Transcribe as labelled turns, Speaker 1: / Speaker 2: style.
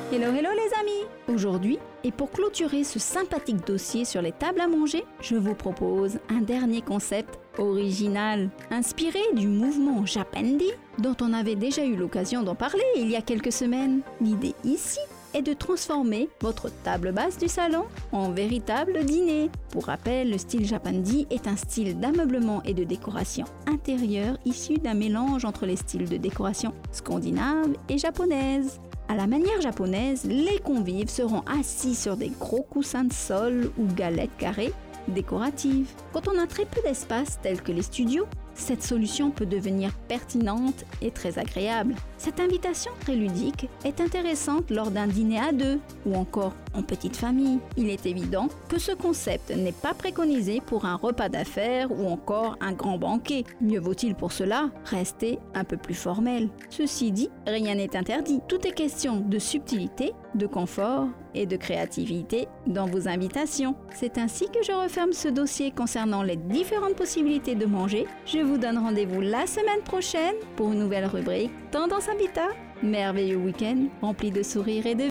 Speaker 1: Hello les amis! Aujourd'hui, et pour clôturer ce sympathique dossier sur les tables à manger, je vous propose un dernier concept original, inspiré du mouvement Japandi, dont on avait déjà eu l'occasion d'en parler il y a quelques semaines. L'idée ici est de transformer votre table basse du salon en véritable dîner. Pour rappel, le style Japandi est un style d'ameublement et de décoration intérieure issu d'un mélange entre les styles de décoration scandinave et japonaise. À la manière japonaise, les convives seront assis sur des gros coussins de sol ou galettes carrées décoratives. Quand on a très peu d'espace tel que les studios, cette solution peut devenir pertinente et très agréable. Cette invitation très ludique est intéressante lors d'un dîner à deux ou encore en petite famille. Il est évident que ce concept n'est pas préconisé pour un repas d'affaires ou encore un grand banquet. Mieux vaut-il pour cela rester un peu plus formel. Ceci dit, rien n'est interdit. Tout est question de subtilité, de confort et de créativité dans vos invitations. C'est ainsi que je referme ce dossier concernant les différentes possibilités de manger. Je vous donne rendez-vous la semaine prochaine pour une nouvelle rubrique Tendance Habitat. Merveilleux week-end rempli de sourires et de